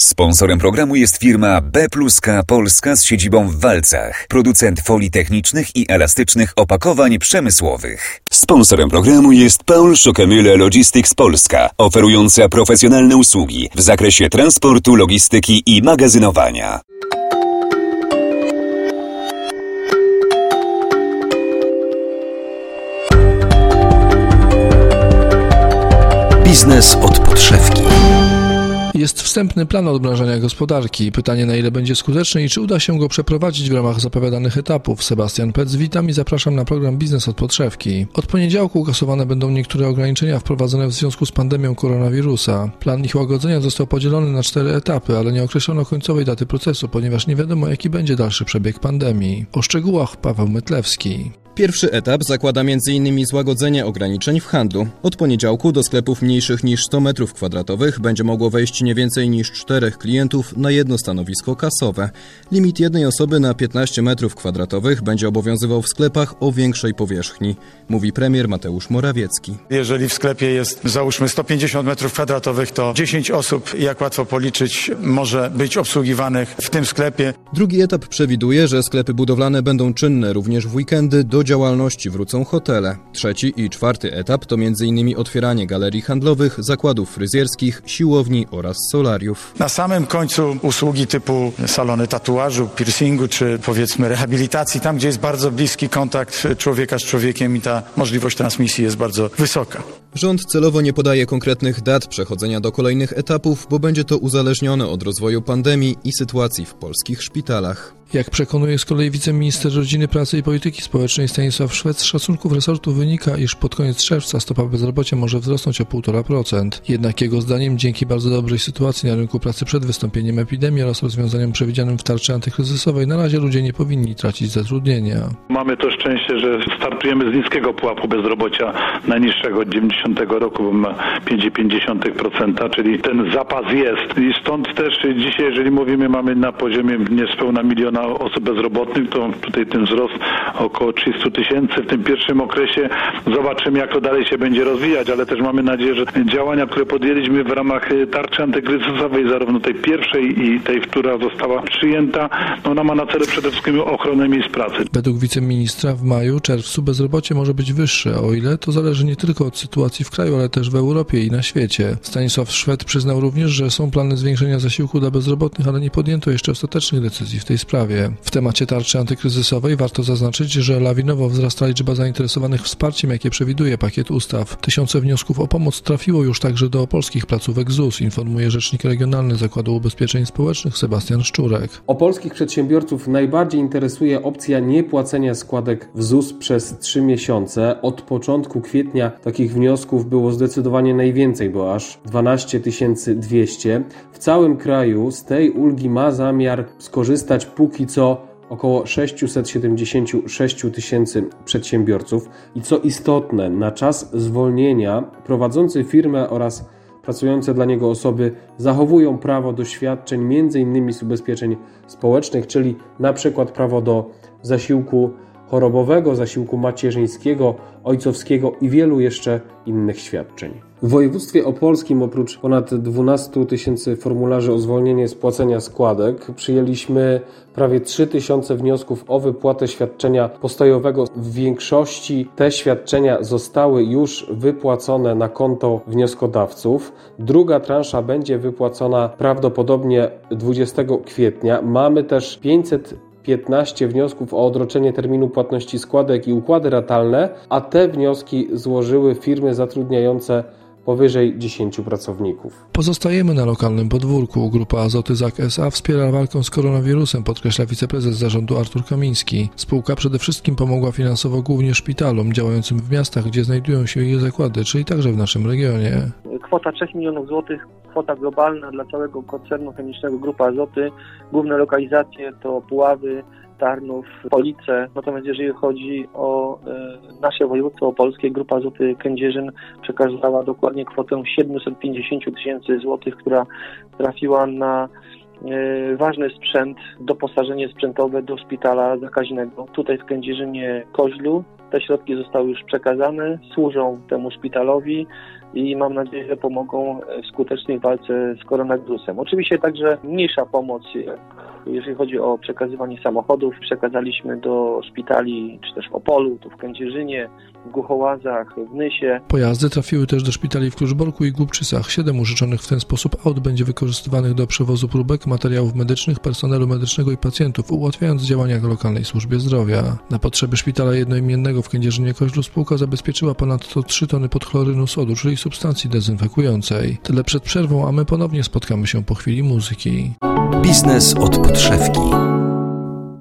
Sponsorem programu jest firma B+K Polska z siedzibą w Walcach, producent folii technicznych i elastycznych opakowań przemysłowych. Sponsorem programu jest Paul Schockemühle Logistics Polska, oferująca profesjonalne usługi w zakresie transportu, logistyki i magazynowania. Biznes od podszewki. Jest wstępny plan odmrażania gospodarki. Pytanie, na ile będzie skuteczny i czy uda się go przeprowadzić w ramach zapowiadanych etapów. Sebastian Pec, witam i zapraszam na program Biznes od podszewki. Od poniedziałku kasowane będą niektóre ograniczenia wprowadzone w związku z pandemią koronawirusa. Plan ich łagodzenia został podzielony na 4 etapy, ale nie określono końcowej daty procesu, ponieważ nie wiadomo, jaki będzie dalszy przebieg pandemii. O szczegółach Paweł Mytlewski. Pierwszy etap zakłada m.in. złagodzenie ograniczeń w handlu. Od poniedziałku do sklepów mniejszych niż 100 m2 będzie mogło wejść nie więcej niż 4 klientów na jedno stanowisko kasowe. Limit jednej osoby na 15 m2 będzie obowiązywał w sklepach o większej powierzchni, mówi premier Mateusz Morawiecki. Jeżeli w sklepie jest, załóżmy, 150 m2, to 10 osób, jak łatwo policzyć, może być obsługiwanych w tym sklepie. Drugi etap przewiduje, że sklepy budowlane będą czynne również w weekendy. Do działalności wrócą hotele. Trzeci i czwarty etap to m.in. otwieranie galerii handlowych, zakładów fryzjerskich, siłowni oraz solariów. Na samym końcu usługi typu salony tatuażu, piercingu czy powiedzmy rehabilitacji, tam gdzie jest bardzo bliski kontakt człowieka z człowiekiem i ta możliwość transmisji jest bardzo wysoka. Rząd celowo nie podaje konkretnych dat przechodzenia do kolejnych etapów, bo będzie to uzależnione od rozwoju pandemii i sytuacji w polskich szpitalach. Jak przekonuje z kolei wiceminister Rodziny, Pracy i Polityki Społecznej Stanisław Szwed, z szacunków resortu wynika, iż pod koniec czerwca stopa bezrobocia może wzrosnąć o 1,5%. Jednak jego zdaniem dzięki bardzo dobrej sytuacji na rynku pracy przed wystąpieniem epidemii oraz rozwiązaniom przewidzianym w tarczy antykryzysowej na razie ludzie nie powinni tracić zatrudnienia. Mamy to szczęście, że startujemy z niskiego pułapu bezrobocia najniższego od 90 roku, bo ma 5,5%, czyli ten zapas jest. I stąd też dzisiaj, jeżeli mówimy, mamy na poziomie niespełna 1 miliona osób bezrobotnych, to tutaj ten wzrost około 300 000 w tym pierwszym okresie. Zobaczymy, jak to dalej się będzie rozwijać, ale też mamy nadzieję, że działania, które podjęliśmy w ramach tarczy antykryzysowej, zarówno tej pierwszej i tej, która została przyjęta, ona ma na celu przede wszystkim ochronę miejsc pracy. Według wiceministra w maju, czerwcu bezrobocie może być wyższe, o ile to zależy nie tylko od sytuacji w kraju, ale też w Europie i na świecie. Stanisław Szwed przyznał również, że są plany zwiększenia zasiłku dla bezrobotnych, ale nie podjęto jeszcze ostatecznych decyzji w tej sprawie. W temacie tarczy antykryzysowej warto zaznaczyć, że lawinowo wzrasta liczba zainteresowanych wsparciem, jakie przewiduje pakiet ustaw. Tysiące wniosków o pomoc trafiło już także do polskich placówek ZUS, informuje rzecznik regionalny Zakładu Ubezpieczeń Społecznych Sebastian Szczurek. Polskich przedsiębiorców najbardziej interesuje opcja niepłacenia składek w ZUS przez 3 miesiące. Od początku kwietnia takich wniosków było zdecydowanie najwięcej, bo aż 12 200. W całym kraju z tej ulgi ma zamiar skorzystać póki co około 676 000 przedsiębiorców i co istotne, na czas zwolnienia prowadzący firmę oraz pracujące dla niego osoby zachowują prawo do świadczeń m.in. z ubezpieczeń społecznych, czyli na przykład prawo do zasiłku chorobowego, zasiłku macierzyńskiego, ojcowskiego i wielu jeszcze innych świadczeń. W województwie opolskim oprócz ponad 12 000 formularzy o zwolnienie z płacenia składek przyjęliśmy prawie 3 000 wniosków o wypłatę świadczenia postojowego. W większości te świadczenia zostały już wypłacone na konto wnioskodawców. Druga transza będzie wypłacona prawdopodobnie 20 kwietnia. Mamy też 515 wniosków o odroczenie terminu płatności składek i układy ratalne, a te wnioski złożyły firmy zatrudniające powyżej 10 pracowników. Pozostajemy na lokalnym podwórku. Grupa Azoty ZAK S.A. wspiera walkę z koronawirusem, podkreśla wiceprezes zarządu Artur Kamiński. Spółka przede wszystkim pomogła finansowo głównie szpitalom działającym w miastach, gdzie znajdują się jej zakłady, czyli także w naszym regionie. Kwota 3 milionów złotych, kwota globalna dla całego koncernu chemicznego Grupa Azoty. Główne lokalizacje to Puławy, Tarnów, Police. Natomiast jeżeli chodzi o nasze województwo opolskie, Grupa Azoty Kędzierzyn przekazała dokładnie kwotę 750 000 złotych, która trafiła na ważny sprzęt, doposażenie sprzętowe do szpitala zakaźnego. Tutaj w Kędzierzynie Koźlu te środki zostały już przekazane, służą temu szpitalowi. i mam nadzieję, że pomogą w skutecznej walce z koronawirusem. Oczywiście także mniejsza pomoc, jeżeli chodzi o przekazywanie samochodów. Przekazaliśmy do szpitali, czy też w Opolu, tu w Kędzierzynie, w Głuchołazach, w Nysie. Pojazdy trafiły też do szpitali w Kluczborku i Głubczycach. 7 użyczonych w ten sposób aut będzie wykorzystywanych do przewozu próbek, materiałów medycznych, personelu medycznego i pacjentów, ułatwiając działania lokalnej służbie zdrowia. Na potrzeby szpitala jednoimiennego w Kędzierzynie-Koźlu spółka zabezpieczyła ponadto 3 tony podchlorynu sodu, czyli substancji dezynfekującej. Tyle przed przerwą, a my ponownie spotkamy się po chwili muzyki. Biznes od podszewki.